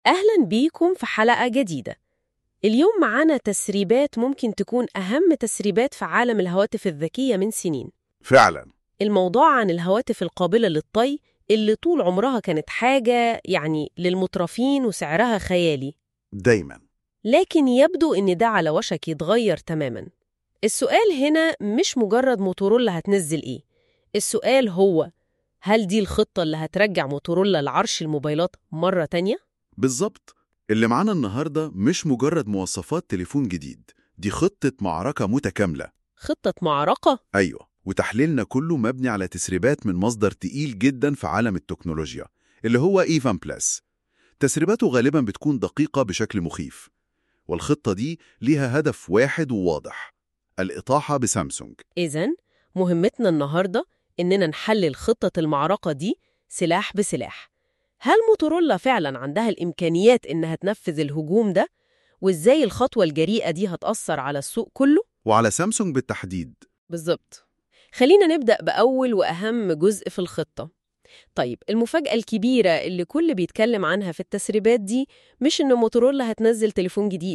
أهلاً بيكم في حلقة جديدة. اليوم معانا تسريبات ممكن تكون أهم تسريبات في عالم الهواتف الذكية من سنين. فعلا. الموضوع عن الهواتف القابلة للطي اللي طول عمرها كانت حاجة للمترفين وسعرها خيالي، دايما. لكن يبدو إن ده على وشك يتغير تماماً. السؤال هنا مش مجرد موتورولا هتنزل إيه، السؤال هو هل دي الخطة اللي هترجع موتورولا لعرش الموبايلات مرة تانية؟ بالظبط. اللي معانا النهاردة مش مجرد مواصفات تليفون جديد، دي خطة معركة متكاملة. خطة معركة؟ أيوة، وتحليلنا كله مبني على تسريبات من مصدر تقيل جدا في عالم التكنولوجيا اللي هو إيفان بلس. تسريباته غالبا بتكون دقيقة بشكل مخيف، والخطة دي ليها هدف واحد وواضح: الإطاحة بسامسونج. إذن مهمتنا النهاردة إننا نحلل خطة المعركة دي سلاح بسلاح. هل موتورولا فعلاً عندها الإمكانيات إنها تنفذ الهجوم ده؟ وإزاي الخطوة الجريئة دي هتأثر على السوق كله؟ وعلى سامسونج بالتحديد. بالظبط. خلينا نبدأ بأول وأهم جزء في الخطة. طيب، المفاجأة الكبيرة اللي كل بيتكلم عنها في التسريبات دي مش إن موتورولا هتنزل تليفون جديد.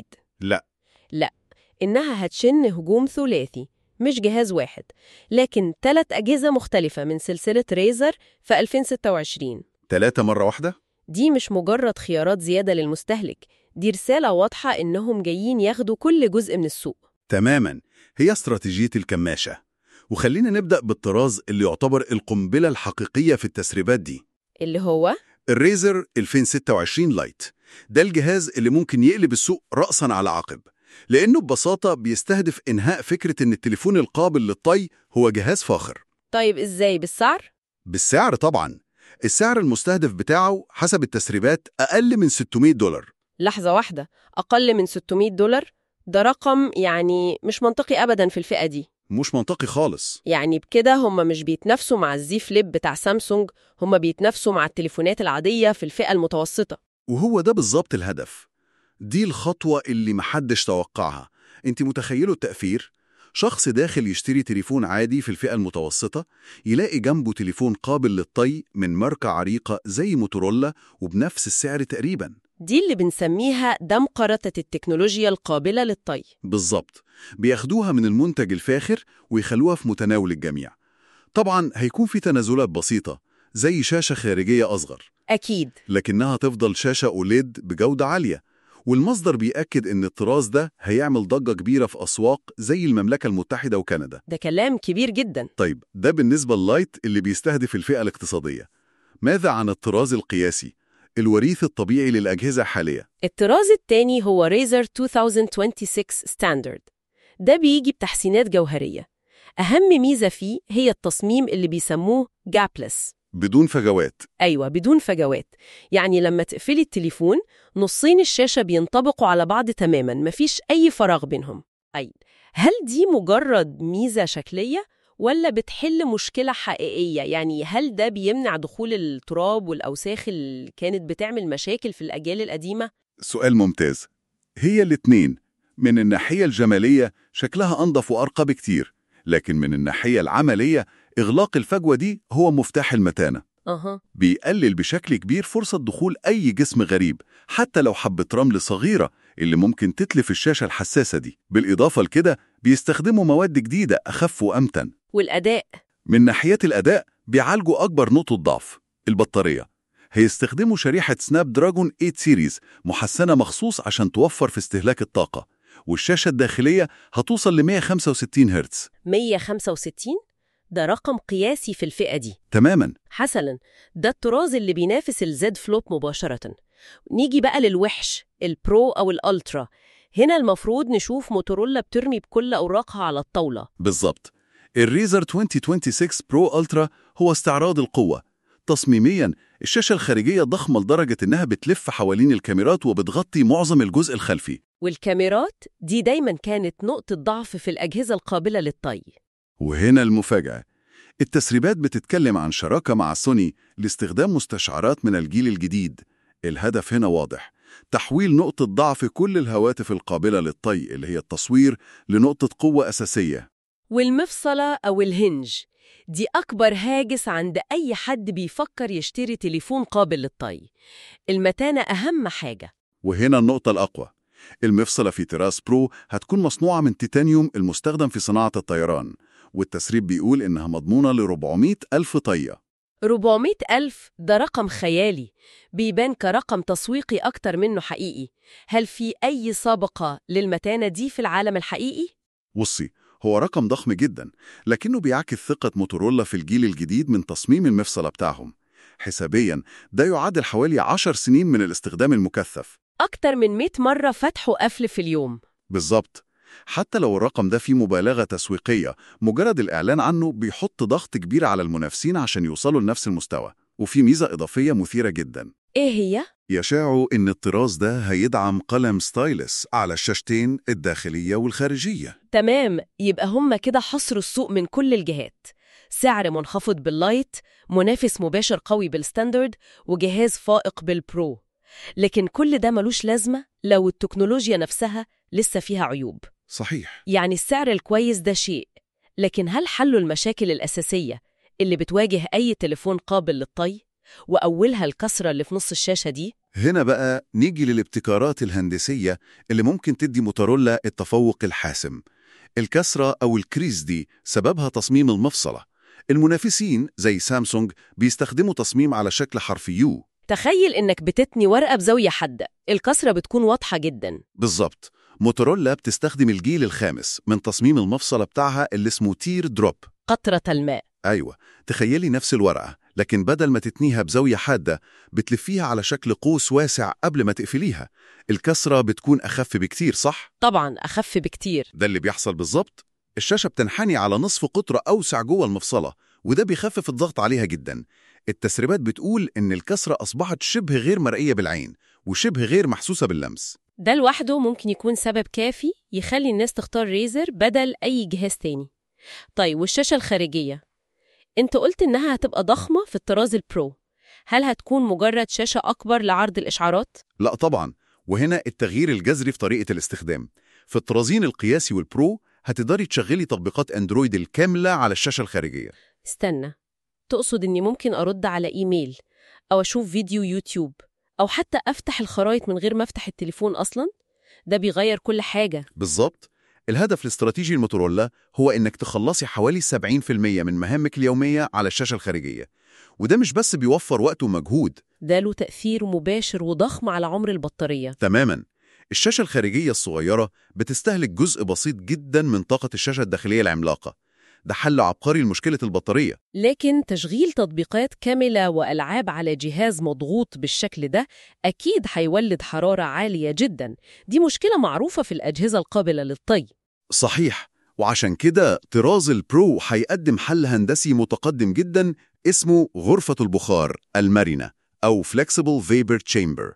لا، إنها هتشن هجوم ثلاثي، مش جهاز واحد، لكن 3 أجهزة مختلفة من سلسلة ريزر في 2026. 3 مرة واحدة؟ دي مش مجرد خيارات زيادة للمستهلك، دي رسالة واضحة إنهم جايين ياخدوا كل جزء من السوق. تماماً، هي استراتيجية الكماشة. وخلينا نبدأ بالطراز اللي يعتبر القنبلة الحقيقية في التسريبات دي، اللي هو الريزر 2026 لايت. ده الجهاز اللي ممكن يقلب السوق رأساً على عقب، لأنه ببساطة بيستهدف إنهاء فكرة إن التليفون القابل للطي هو جهاز فاخر. طيب إزاي؟ بالسعر؟ بالسعر طبعاً. السعر المستهدف بتاعه حسب التسريبات أقل من $600. لحظة واحدة، أقل من $600؟ ده رقم مش منطقي أبداً في الفئة دي. مش منطقي خالص. بكده هم مش بيتنافسوا مع الزي فليب بتاع سامسونج، هم بيتنافسوا مع التليفونات العادية في الفئة المتوسطة. وهو ده بالظبط الهدف. دي الخطوة اللي محدش توقعها. انت متخيلوا التأثير؟ شخص داخل يشتري تليفون عادي في الفئة المتوسطة يلاقي جنبه تليفون قابل للطي من ماركة عريقة زي موتورولا وبنفس السعر تقريباً. دي اللي بنسميها دمقرة التكنولوجيا القابلة للطي. بالظبط، بياخدوها من المنتج الفاخر ويخلوها في متناول الجميع. طبعاً هيكون في تنازلات بسيطة زي شاشة خارجية أصغر، أكيد، لكنها تفضل شاشة أوليد بجودة عالية. والمصدر بيأكد إن الطراز ده هيعمل ضجة كبيرة في أسواق زي المملكة المتحدة وكندا. ده كلام كبير جدا. طيب، ده بالنسبة للايت اللي بيستهدف الفئة الاقتصادية. ماذا عن الطراز القياسي، الوريث الطبيعي للأجهزة الحالية؟ الطراز الثاني هو ريزر 2026 ستاندرد. ده بيجي بتحسينات جوهرية. أهم ميزة فيه هي التصميم اللي بيسموه جابلس. بدون فجوات. أيوة، بدون فجوات. لما تقفلي التليفون، نصين الشاشة بينطبقوا على بعض تماماً، مفيش أي فراغ بينهم. هل دي مجرد ميزة شكلية ولا بتحل مشكلة حقيقية؟ هل ده بيمنع دخول التراب والأوساخ اللي كانت بتعمل مشاكل في الأجيال القديمة؟ سؤال ممتاز. هي الاتنين. من الناحية الجمالية شكلها أنظف وأرقى بكتير، لكن من الناحية العملية إغلاق الفجوة دي هو مفتاح المتانة. بيقلل بشكل كبير فرصة دخول أي جسم غريب، حتى لو حبة رمل صغيرة اللي ممكن تتلف الشاشة الحساسة دي. بالإضافة لكده بيستخدموا مواد جديدة أخف وأمتن. والأداء؟ من ناحية الأداء بيعالجوا أكبر نقطة ضعف، البطارية. هيستخدموا شريحة سناب دراجون 8 سيريز محسنة مخصوص عشان توفر في استهلاك الطاقة، والشاشة الداخلية هتوصل ل 165 هرتز. 165؟ ده رقم قياسي في الفئة دي. تماماً. حسناً، ده الطراز اللي بينافس الزد فلوب مباشرة. نيجي بقى للوحش، البرو أو الألترا. هنا المفروض نشوف موتورولا بترمي بكل أوراقها على الطاولة. بالظبط. الريزر 2026 برو ألترا هو استعراض القوة. تصميمياً الشاشة الخارجية ضخمة لدرجة إنها بتلف حوالين الكاميرات وبتغطي معظم الجزء الخلفي. والكاميرات دي دايماً كانت نقطة ضعف في الأجهزة القابلة للطي. وهنا المفاجأة، التسريبات بتتكلم عن شراكة مع سوني لاستخدام مستشعرات من الجيل الجديد. الهدف هنا واضح: تحويل نقطة ضعف كل الهواتف القابلة للطي اللي هي التصوير لنقطة قوة أساسية. والمفصلة أو الهنج دي أكبر هاجس عند أي حد بيفكر يشتري تليفون قابل للطي. المتانة أهم حاجة. وهنا النقطة الأقوى، المفصلة في تراس برو هتكون مصنوعة من تيتانيوم المستخدم في صناعة الطيران، والتسريب بيقول إنها مضمونة ل400 ألف طية. 400,000 ده رقم خيالي، بيبان كرقم تسويقي أكتر منه حقيقي. هل في أي سابقة للمتانة دي في العالم الحقيقي؟ بصي، هو رقم ضخم جدا، لكنه بيعكس ثقة موتورولا في الجيل الجديد من تصميم المفصلة بتاعهم. حسابيا ده يعادل حوالي 10 سنين من الاستخدام المكثف. أكتر من 100 مرة فتح وقفل في اليوم. بالظبط. حتى لو الرقم ده فيه مبالغة تسويقية، مجرد الإعلان عنه بيحط ضغط كبير على المنافسين عشان يوصلوا لنفس المستوى. وفي ميزة إضافية مثيرة جدا، إيه هي؟ يشاع إن الطراز ده هيدعم قلم ستايلس على الشاشتين الداخلية والخارجية. تمام، يبقى هم كده حصروا السوق من كل الجهات. سعر منخفض باللايت، منافس مباشر قوي بالستاندرد، وجهاز فائق بالبرو. لكن كل ده ملوش لازمة لو التكنولوجيا نفسها لسه فيها عيوب. صحيح. يعني السعر الكويس ده شيء، لكن هل حلوا المشاكل الأساسية اللي بتواجه أي تليفون قابل للطي؟ وأولها الكسرة اللي في نص الشاشة دي؟ هنا بقى نيجي للابتكارات الهندسية اللي ممكن تدي موتورولا التفوق الحاسم. الكسرة أو الكريز دي سببها تصميم المفصلة. المنافسين زي سامسونج بيستخدموا تصميم على شكل حرف يو. تخيل إنك بتتني ورقة بزاوية حادة، الكسرة بتكون واضحة جداً. بالظبط. موتورولا بتستخدم الجيل الخامس من تصميم المفصلة بتاعها اللي اسمه تير دروب. قطرة الماء. أيوة، تخيلي نفس الورقة، لكن بدل ما تتنيها بزاوية حادة بتلفيها على شكل قوس واسع قبل ما تقفليها. الكسرة بتكون أخف بكتير، صح؟ طبعاً أخف بكتير. ده اللي بيحصل بالظبط. الشاشة بتنحني على نصف قطر أوسع جوه المفصلة، وده بيخفف الضغط عليها جدا. التسريبات بتقول إن الكسرة أصبحت شبه غير مرئية بالعين وشبه غير محسوسة باللمس. ده لوحده ممكن يكون سبب كافي يخلي الناس تختار ريزر بدل أي جهاز تاني. طيب، والشاشة الخارجية؟ انت قلت إنها هتبقى ضخمة في الطراز البرو. هل هتكون مجرد شاشة أكبر لعرض الإشعارات؟ لا طبعا، وهنا التغيير الجذري في طريقة الاستخدام. في الطرازين القياسي والبرو هتقدري تشغلي تطبيقات أندرويد الكاملة على الشاشة الخارجية. استنى، تقصد إني ممكن أرد على إيميل أو أشوف فيديو يوتيوب أو حتى أفتح الخرائط من غير ما أفتح التليفون أصلاً؟ ده بيغير كل حاجة. بالظبط. الهدف الاستراتيجي الموتورولا هو إنك تخلصي حوالي 70% من مهامك اليومية على الشاشة الخارجية، وده مش بس بيوفر وقت ومجهود، ده له تأثير مباشر وضخم على عمر البطارية. تماماً. الشاشة الخارجية الصغيرة بتستهلك جزء بسيط جداً من طاقة الشاشة الداخلية العملاقة. ده حل عبقري لمشكلة البطارية. لكن تشغيل تطبيقات كاملة وألعاب على جهاز مضغوط بالشكل ده أكيد هيولد حرارة عالية جداً. دي مشكلة معروفة في الأجهزة القابلة للطي. صحيح، وعشان كده طراز البرو هيقدم حل هندسي متقدم جداً اسمه غرفة البخار المرنة أو Flexible Vapor Chamber.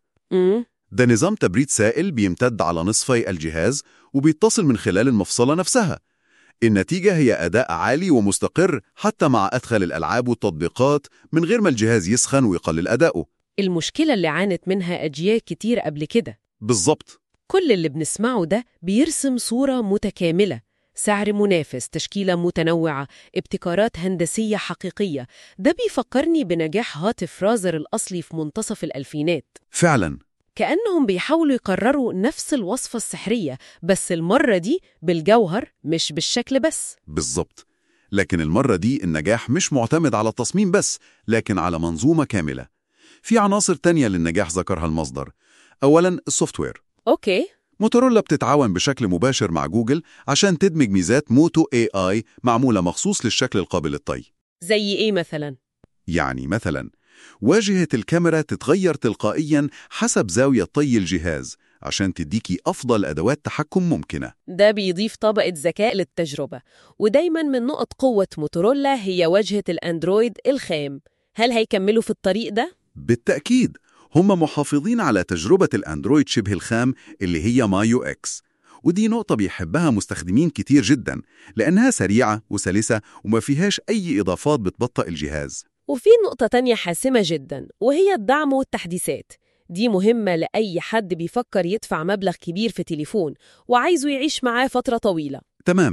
ده نظام تبريد سائل بيمتد على نصفي الجهاز وبيتصل من خلال المفصلة نفسها. النتيجة هي أداء عالي ومستقر حتى مع أدخل الألعاب والتطبيقات من غير ما الجهاز يسخن ويقلل أداؤه. المشكلة اللي عانت منها أجيال كتير قبل كده. بالظبط. كل اللي بنسمعه ده بيرسم صورة متكاملة: سعر منافس، تشكيلة متنوعة، ابتكارات هندسية حقيقية. ده بيفكرني بنجاح هاتف رازر الأصلي في منتصف الألفينات. فعلاً. كأنهم بيحاولوا يكرروا نفس الوصفة السحرية، بس المرة دي بالجوهر مش بالشكل بس. بالظبط. لكن المرة دي النجاح مش معتمد على التصميم بس، لكن على منظومة كاملة. في عناصر تانية للنجاح ذكرها المصدر. أولاً السوفت وير. أوكي. موتورولا بتتعاون بشكل مباشر مع جوجل عشان تدمج ميزات موتو AI معمولة مخصوص للشكل القابل للطي. زي إيه مثلاً؟ يعني مثلاً واجهة الكاميرا تتغير تلقائياً حسب زاوية طي الجهاز عشان تديكي أفضل أدوات تحكم ممكنة. ده بيضيف طبقة ذكاء للتجربة. ودايماً من نقط قوة موتورولا هي واجهة الأندرويد الخام. هل هيكملوا في الطريق ده؟ بالتأكيد، هم محافظين على تجربة الأندرويد شبه الخام اللي هي مايو إكس، ودي نقطة بيحبها مستخدمين كتير جداً لأنها سريعة وسلسة وما فيهاش أي إضافات بتبطئ الجهاز. وفي نقطة تانية حاسمة جداً، وهي الدعم والتحديثات. دي مهمة لأي حد بيفكر يدفع مبلغ كبير في تليفون وعايزه يعيش معاه فترة طويلة. تماماً.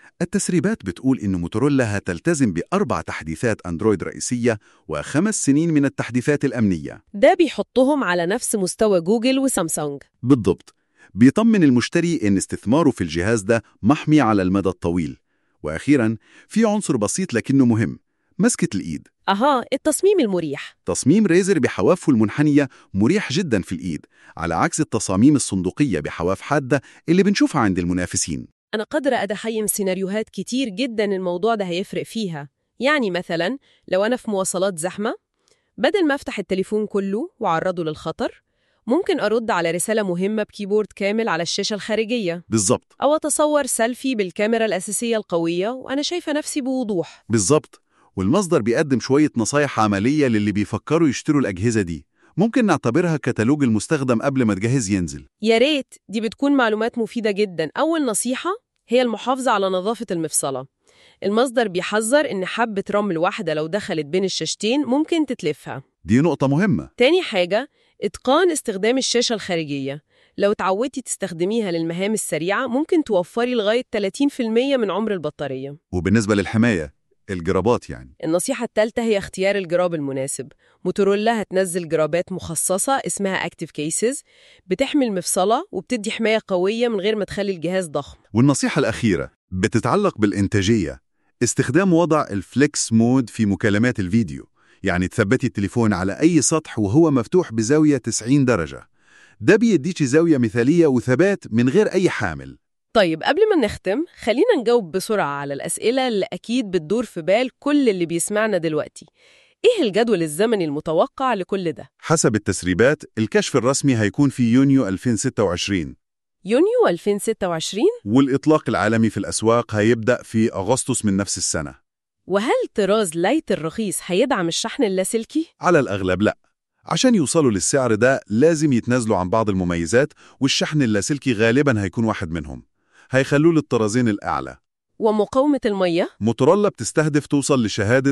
التسريبات بتقول إن موتورولا هتلتزم ب4 تحديثات أندرويد رئيسية و5 سنين من التحديثات الأمنية. ده بيحطهم على نفس مستوى جوجل وسامسونج. بالضبط، بيطمن المشتري إن استثماره في الجهاز ده محمي على المدى الطويل. وأخيراً، في عنصر بسيط لكنه مهم: مسكة الإيد. التصميم المريح. تصميم ريزر بحوافه المنحنية مريح جدا في الإيد، على عكس التصاميم الصندوقية بحواف حادة اللي بنشوفها عند المنافسين. أنا قادرة أتخيل سيناريوهات كتير جدا الموضوع ده هيفرق فيها. يعني مثلا لو أنا في مواصلات زحمة، بدل ما أفتح التليفون كله وأعرضه للخطر، ممكن أرد على رسالة مهمة بكيبورد كامل على الشاشة الخارجية. بالظبط. أو أتصور سيلفي بالكاميرا الأساسية القوية وأنا شايفة نفسي بوضوح. بالظبط. والمصدر بيقدم شوية نصايح عملية للي بيفكروا يشتروا الأجهزة دي. ممكن نعتبرها كتالوج المستخدم قبل ما الجهاز ينزل. يا ريت، دي بتكون معلومات مفيدة جدا. أول نصيحة هي المحافظة على نظافة المفصلة. المصدر بيحذر إن حبة رمل واحدة لو دخلت بين الشاشتين ممكن تتلفها. دي نقطة مهمة. تاني حاجة، إتقان استخدام الشاشة الخارجية. لو تعودتي تستخدميها للمهام السريعة ممكن توفري لغاية 30% من عمر البطارية. وبالنسبة للحماية، الجرابات يعني. النصيحة الثالثة هي اختيار الجراب المناسب. موتورولا هتنزل جرابات مخصصة اسمها Active Cases، بتحمي المفصلة وبتدي حماية قوية من غير ما تخلي الجهاز ضخم. والنصيحة الأخيرة بتتعلق بالإنتاجية. استخدام وضع الفليكس مود في مكالمات الفيديو، يعني تثبتي التليفون على أي سطح وهو مفتوح بزاوية 90 درجة. ده بيديكي زاوية مثالية وثبات من غير أي حامل. طيب قبل ما نختم، خلينا نجاوب بسرعة على الأسئلة اللي أكيد بتدور في بال كل اللي بيسمعنا دلوقتي. إيه الجدول الزمني المتوقع لكل ده؟ حسب التسريبات، الكشف الرسمي هيكون في يونيو 2026. يونيو 2026؟ والإطلاق العالمي في الأسواق هيبدأ في أغسطس من نفس السنة. وهل طراز لايت الرخيص هيدعم الشحن اللاسلكي؟ على الأغلب لأ. عشان يوصلوا للسعر ده لازم يتنازلوا عن بعض المميزات، والشحن اللاسلكي غالباً هيكون واحد منهم. هيخلوه للطرازين الأعلى. ومقاومة المية؟ موتورولا بتستهدف توصل لشهادة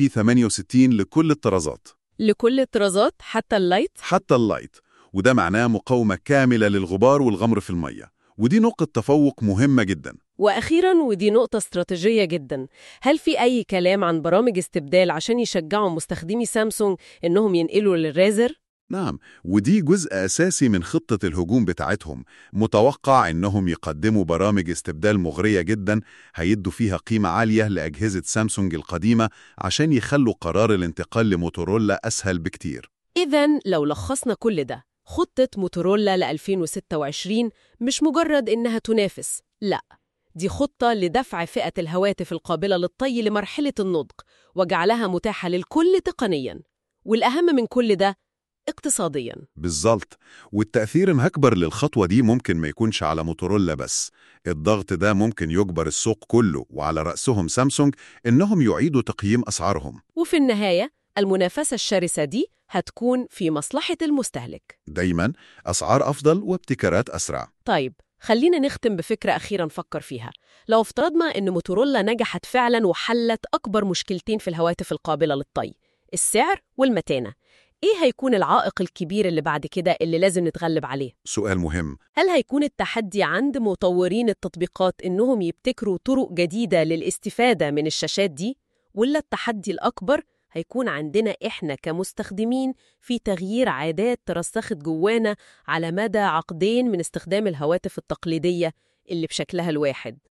IP68 لكل الطرازات. لكل الطرازات حتى اللايت؟ حتى اللايت، وده معناه مقاومة كاملة للغبار والغمر في المية، ودي نقطة تفوق مهمة جداً. وأخيراً، ودي نقطة استراتيجية جداً، هل في أي كلام عن برامج استبدال عشان يشجعوا مستخدمي سامسونج إنهم ينقلوا للرازر؟ نعم، ودي جزء أساسي من خطة الهجوم بتاعتهم. متوقع إنهم يقدموا برامج استبدال مغرية جدا هيدوا فيها قيمة عالية لأجهزة سامسونج القديمة عشان يخلوا قرار الانتقال لموتورولا أسهل بكتير. إذن لو لخصنا كل ده، خطة موتورولا ل 2026 مش مجرد إنها تنافس، لأ، دي خطة لدفع فئة الهواتف القابلة للطي لمرحلة النضج وجعلها متاحة للكل تقنياً، والأهم من كل ده اقتصادياً. بالظبط. والتأثير الأكبر للخطوة دي ممكن ما يكونش على موتورولا بس. الضغط ده ممكن يجبر السوق كله، وعلى رأسهم سامسونج، إنهم يعيدوا تقييم أسعارهم. وفي النهاية، المنافسة الشرسة دي هتكون في مصلحة المستهلك. دايماً أسعار أفضل وابتكارات أسرع. طيب، خلينا نختم بفكرة أخيرة نفكر فيها. لو افترضنا إن موتورولا نجحت فعلاً وحلت أكبر مشكلتين في الهواتف القابلة للطي، السعر والمتانة، إيه هيكون العائق الكبير اللي بعد كده اللي لازم نتغلب عليه؟ سؤال مهم. هل هيكون التحدي عند مطورين التطبيقات إنهم يبتكروا طرق جديدة للاستفادة من الشاشات دي؟ ولا التحدي الأكبر هيكون عندنا إحنا كمستخدمين في تغيير عادات ترسخت جوانا على مدى عقدين من استخدام الهواتف التقليدية اللي بشكلها الواحد؟